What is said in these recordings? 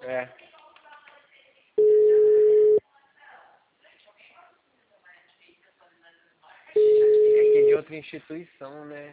É. É que é de outra instituição, né?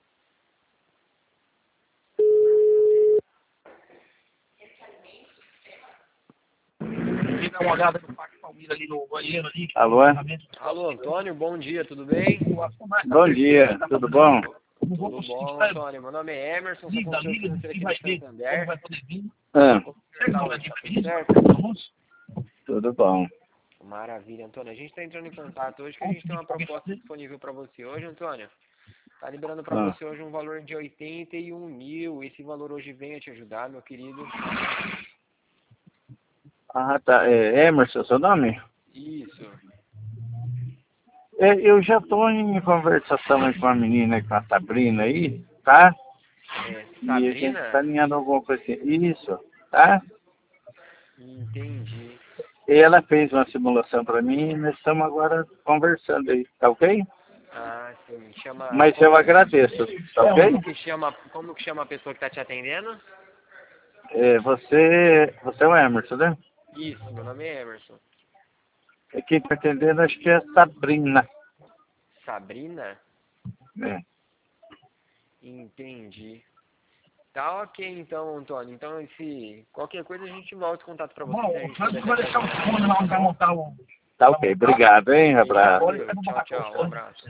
Dá uma olhada no Parque Palmeiras ali no banheiro ali. Alô? Alô, Antônio, bom dia, tudo bem? Bom dia, tudo bom? Tudo bom, Antônio. Meu nome é Emerson, sou consultor financeiro aqui do Santander. Ah, Tudo certo? tudo bom. Maravilha, Antônio. A gente está entrando em contato hoje que a gente tem uma proposta disponível para você hoje, Antônio. Tá liberando para Ah. você hoje um valor de 81 mil. Esse valor hoje vem a te ajudar, meu querido. Ah, tá. É Emerson, seu nome? Isso. É, eu já estou em conversação aí com a menina, com a Sabrina aí, tá? É, E a gente Sabrina? está alinhando alguma coisa assim. Isso, tá? Entendi. E ela fez uma simulação para mim e nós estamos agora conversando aí, tá ok? Ah, sim. Chama. Mas eu agradeço, tá ok? Como que chama a pessoa que tá te atendendo? É, você é o Emerson, né? Isso, meu nome é Emerson. E quem está atendendo acho que é a Sabrina. Sabrina? É. Entendi. Tá ok então, Antônio. Então, qualquer coisa a gente volta em contato pra você. Se a gente puder Vai deixar o fone lá onde vai montar o... Tá ok, obrigado, hein? Abraço. Tchau, tchau. Um abraço.